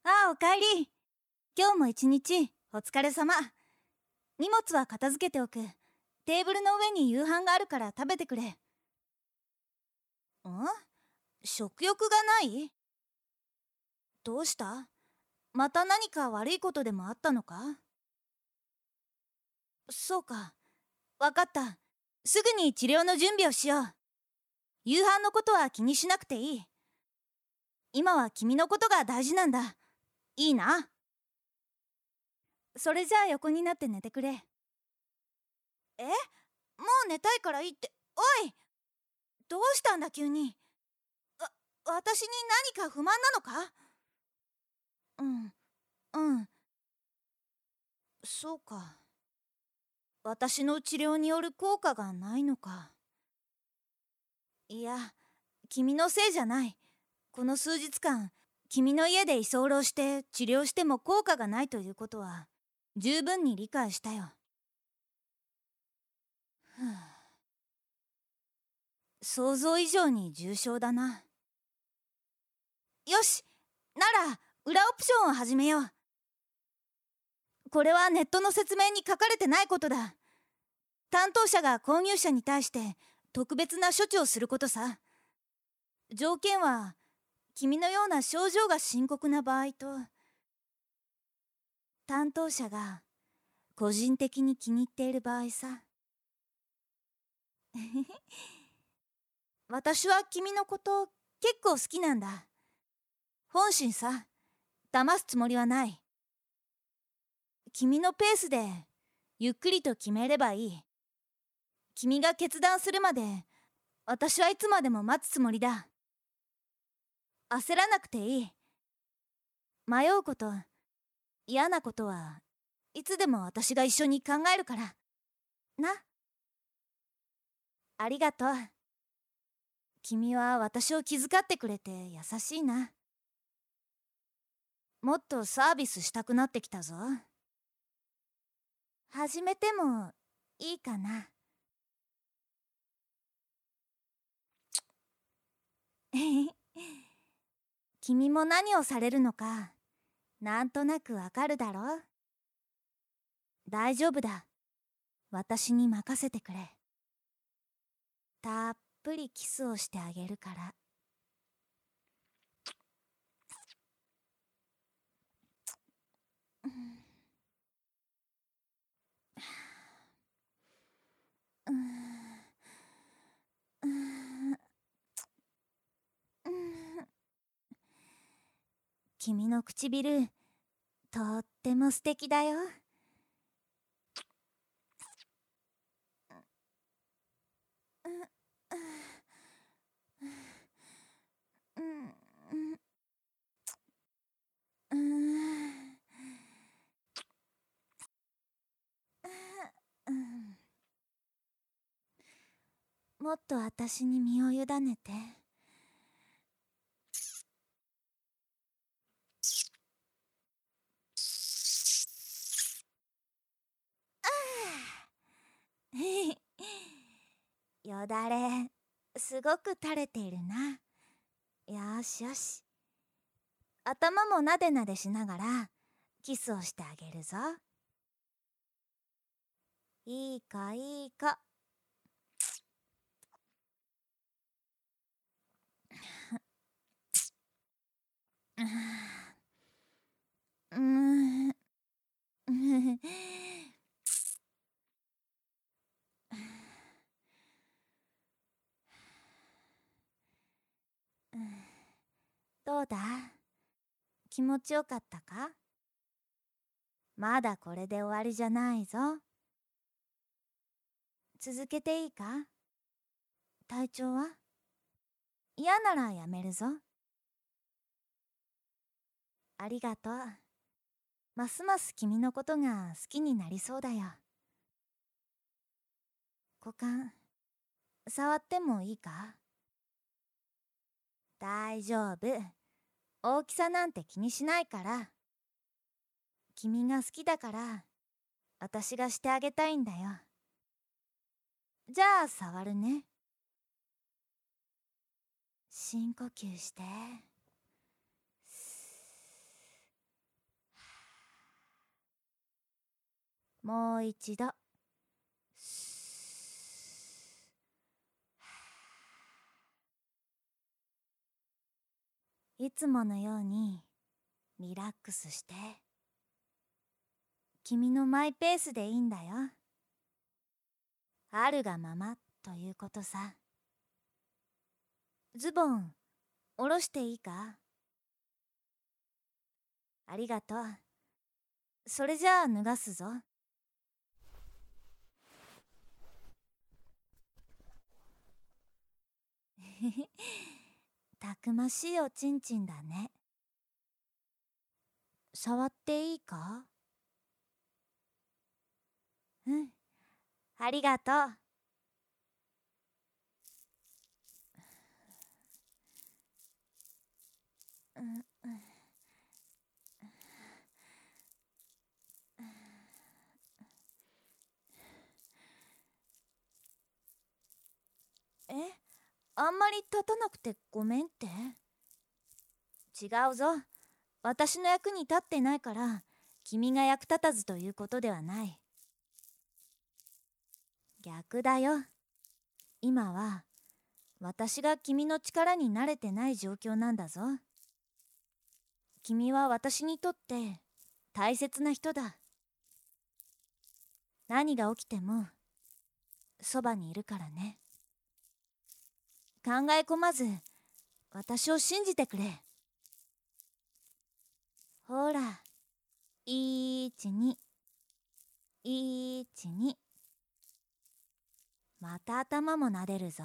ああ、おかえり。今日も一日お疲れ様。荷物は片付けておく。テーブルの上に夕飯があるから食べてくれ。食欲がない？どうした？また何か悪いことでもあったのか？そうか。わかった。すぐに治療の準備をしよう。夕飯のことは気にしなくていい。今は君のことが大事なんだ。いいな。それじゃあ横になって寝てくれ。え？もう寝たいからいいって。おい！どうしたんだ急に。私に何か不満なのか？うん、そうか。私の治療による効果がないのか。いや、君のせいじゃない。この数日間、君の家で居候して治療しても効果がないということは十分に理解したよ。ふぅ、想像以上に重症だな。よし、なら裏オプションを始めよう。これはネットの説明に書かれてないことだ。担当者が購入者に対して特別な処置をすることさ。条件は君のような症状が深刻な場合と、担当者が個人的に気に入っている場合さ。私は君のこと結構好きなんだ。本心さ。騙すつもりはない。君のペースでゆっくりと決めればいい。君が決断するまで私はいつまでも待つつもりだ。焦らなくていい。迷うこと、嫌なことはいつでも私が一緒に考えるから。な。ありがとう。君は私を気遣ってくれて優しいな。もっとサービスしたくなってきたぞ。始めてもいいかな。君も何をされるのかなんとなくわかるだろ？大丈夫だ。私に任せてくれ。たっぷりキスをしてあげるから。君の唇とっても素敵だよ。もっと私に身を委ねて。よだれすごく垂れているな。よしよし。頭もなでなでしながらキスをしてあげるぞ。いいかいいか。うん。どうだ？気持ちよかったか？まだこれで終わりじゃないぞ。続けていいか？体調は？嫌ならやめるぞ。ありがとう。ますます君のことが好きになりそうだよ。股間触ってもいいか？大丈夫。大きさなんて気にしないから。君が好きだから私がしてあげたいんだよ。じゃあ触るね。深呼吸して。 もう一度。いつものようにリラックスして。君のマイペースでいいんだよ。あるがままということさ。ズボン下ろしていいか？ありがとう。それじゃあ脱がすぞ。たくましいおちんちんだね。触っていいか？うん、ありがとう。うん、え、あんまり立たなくてごめんって？違うぞ。私の役に立ってないから君が役立たずということではない。逆だよ。今は私が君の力に慣れてない状況なんだぞ。君は私にとって大切な人だ。何が起きてもそばにいるからね。考え込まず私を信じてくれ。ほら、12、12。また頭も撫でるぞ。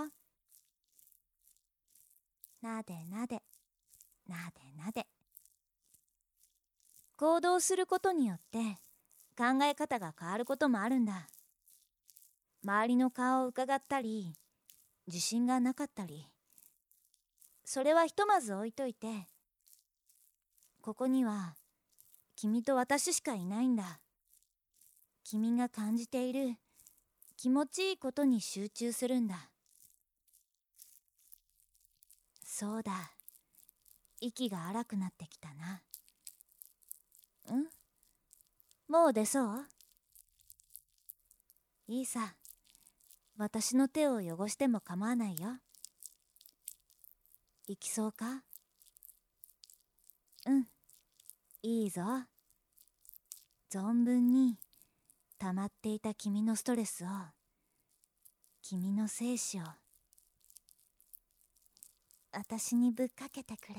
なでなで、なでなで。行動することによって考え方が変わることもあるんだ。周りの顔を伺ったり、自信がなかったり、それはひとまず置いといて、ここには君と私しかいないんだ。君が感じている気持ちいいことに集中するんだ。そうだ、息が荒くなってきたな。もう出そう？いいさ。私の手を汚しても構わないよ。行きそうか？うん、いいぞ。存分に溜まっていた君のストレスを、君の精子を私にぶっかけてくれ。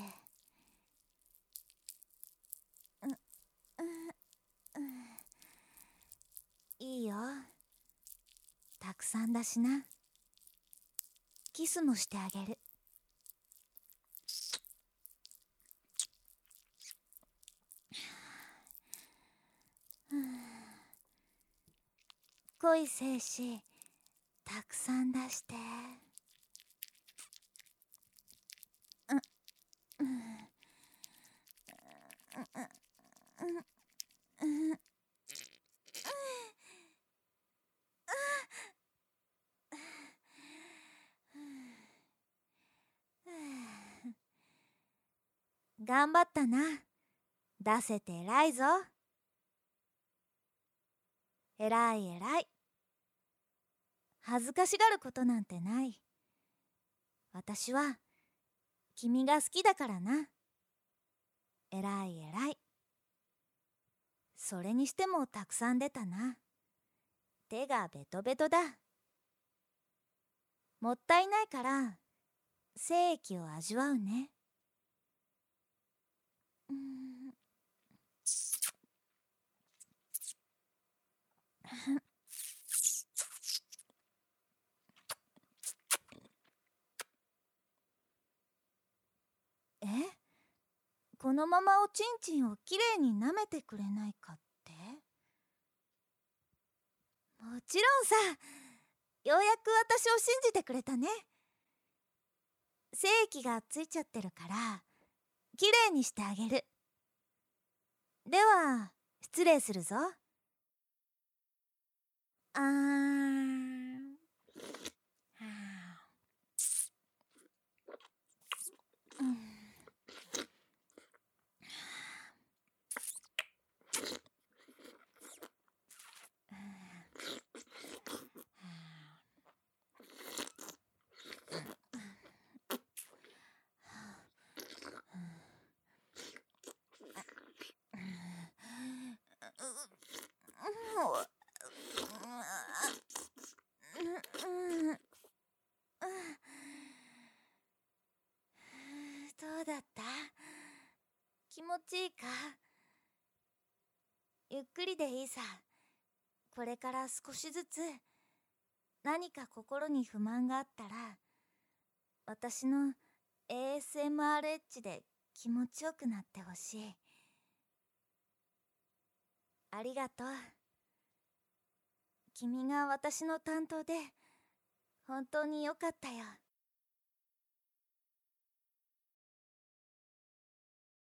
うん、うん、うん、いいよ。たくさんだしな。キスもしてあげる。濃い精子たくさん出して。うんうんうんうん。頑張ったな。出せて偉いぞ。偉い偉い。恥ずかしがることなんてない。私は君が好きだからな。偉い偉い。それにしてもたくさん出たな。手がベトベトだ。もったいないから精液を味わうね。え、このままおちんちんをきれいに舐めてくれないかって？もちろんさ。ようやく私を信じてくれたね。精液がついちゃってるからきれいにしてあげる。では失礼するぞ。あー、うん、 だった？気持ちいいか？ゆっくりでいいさ。これから少しずつ何か心に不満があったら、私の ASMR エッジで気持ちよくなってほしい。ありがとう。君が私の担当で本当によかったよ。